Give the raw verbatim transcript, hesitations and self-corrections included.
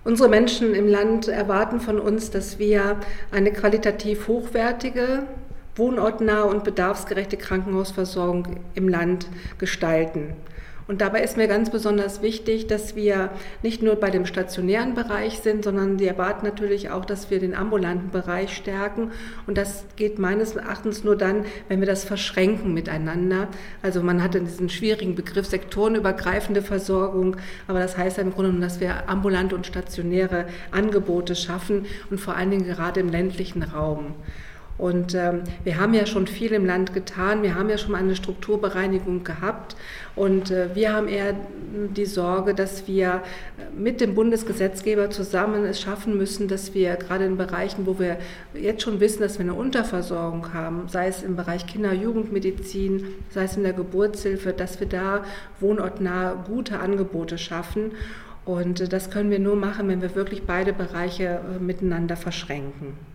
Unsere Menschen im Land erwarten von uns, dass wir eine qualitativ hochwertige, wohnortnahe und bedarfsgerechte Krankenhausversorgung im Land gestalten. Und dabei ist mir ganz besonders wichtig, dass wir nicht nur bei dem stationären Bereich sind, sondern die erwarten natürlich auch, dass wir den ambulanten Bereich stärken. Und das geht meines Erachtens nur dann, wenn wir das verschränken miteinander. Also man hat diesen schwierigen Begriff sektorenübergreifende Versorgung, aber das heißt ja im Grunde genommen, dass wir ambulante und stationäre Angebote schaffen und vor allen Dingen gerade im ländlichen Raum. Und ähm, wir haben ja schon viel im Land getan, wir haben ja schon mal eine Strukturbereinigung gehabt und äh, wir haben eher die Sorge, dass wir mit dem Bundesgesetzgeber zusammen es schaffen müssen, dass wir gerade in Bereichen, wo wir jetzt schon wissen, dass wir eine Unterversorgung haben, sei es im Bereich Kinder- und Jugendmedizin, sei es in der Geburtshilfe, dass wir da wohnortnah gute Angebote schaffen. Und äh, das können wir nur machen, wenn wir wirklich beide Bereiche äh, miteinander verschränken.